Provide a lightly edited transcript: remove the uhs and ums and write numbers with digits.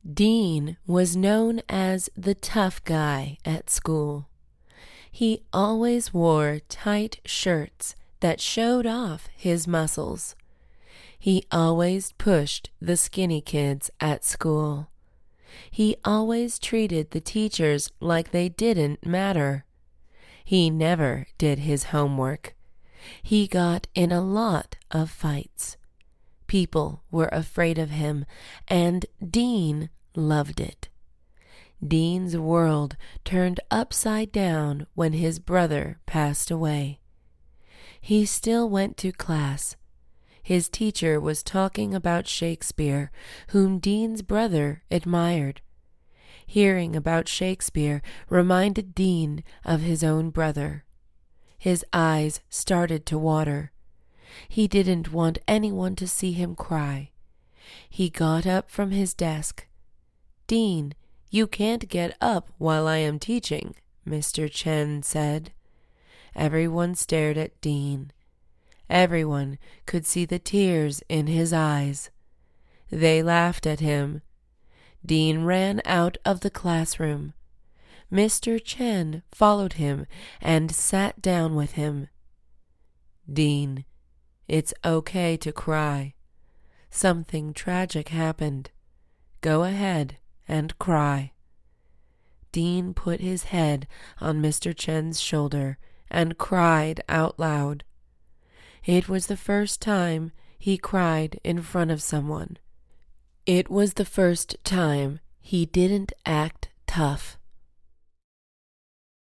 Dean was known as the tough guy at school. He always wore tight shirts that showed off his muscles. He always pushed the skinny kids at school. He always treated the teachers like they didn't matter. He never did his homework. He got in a lot of fights. People were afraid of him, and Dean loved it. Dean's world turned upside down when his brother passed away. He still went to class. His teacher was talking about Shakespeare, whom Dean's brother admired. Hearing about Shakespeare reminded Dean of his own brother. His eyes started to water. He didn't want anyone to see him cry. He got up from his desk. "Dean, you can't get up while I am teaching," Mr. Chen said. Everyone stared at Dean. Everyone could see the tears in his eyes. They laughed at him. Dean ran out of the classroom. Mr. Chen followed him and sat down with him. "Dean, it's okay to cry. Something tragic happened. Go ahead and cry." Dean put his head on Mr. Chen's shoulder and cried out loud. It was the first time he cried in front of someone. It was the first time he didn't act tough.